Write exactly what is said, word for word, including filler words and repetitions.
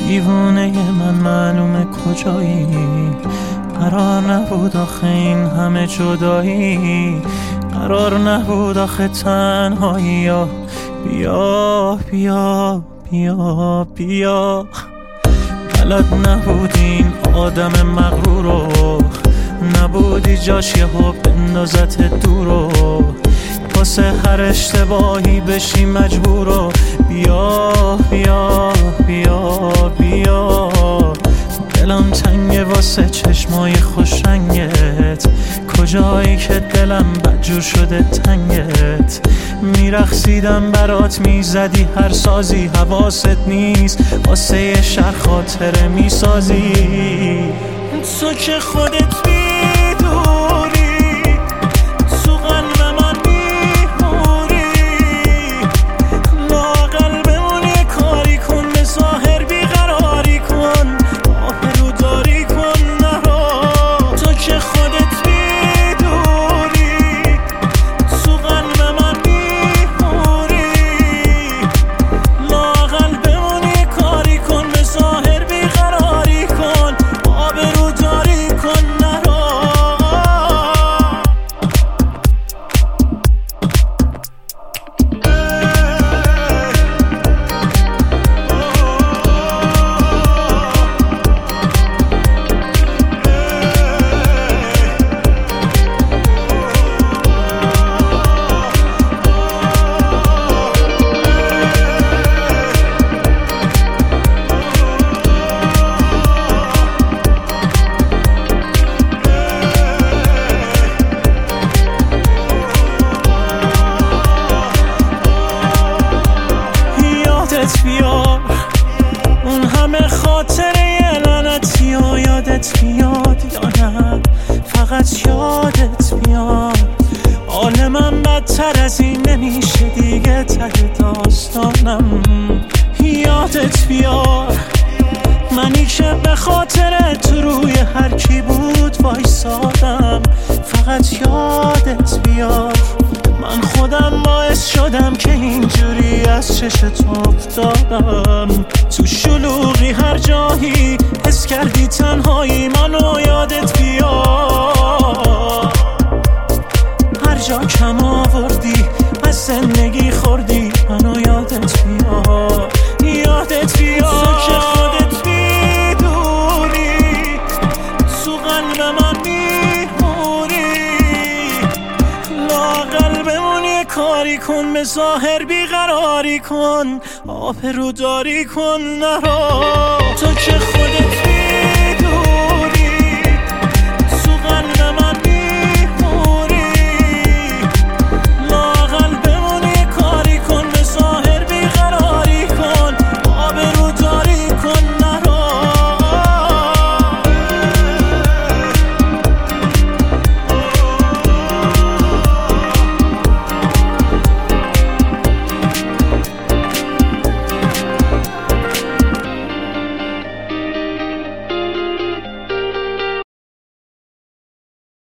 دیوونه من معلومه کجایی، قرار نبود آخه این همه جدایی، قرار نبود آخه تنهایی. یا بیا بیا بیا بیا، بلد نبودی این آدم مغرورو، نبودی جاش یهو بندازت دورو، واسه هر اشتباهی بشی مجبورو. بیا بیا بیا بیا، دلم تنگه واسه چشمای خوش رنگت، کجایی که دلم بدجور شده تنگت. میرقصیدم برات میزدی هر سازی، حواست نیست واسه یه شهر خاطره میسازی. تو که خودت میدونی تو قلب من میمونی، لااقل بمون یه کاری کن، به ظاهر بیقراری کن، آبرو داری کن نرو. تو که خودت میدونی تو قلب من میمونی، لااقل بمون یه کاری کن، به ظاهر بیقراری کن، آبرو داری کن نرو. بیار اون همه خاطره لعنتی و یادت بیاد یا نه فقط یادت بیاد. حال من بدتر از این نمیشه دیگه، ته داستانم یادت بیار. منی که به خاطر تو روی هر کی بود وایسادم، فقط یادت بیار. من خودم باعث شدم که اینجوری از چشت افتادم، تو شلوغی هر جایی حس کردی تنهایی، منو یادت بیار. هر جا کم آوردی از زندگی خوردی، منو یادت بیار، یادت بیار. تو که خودت میدونی تو قلب من میمونی، لااقل بمون یه کاری کن، به ظاهر بیقراری کن، آبرو داری کن نرو. تو که خودت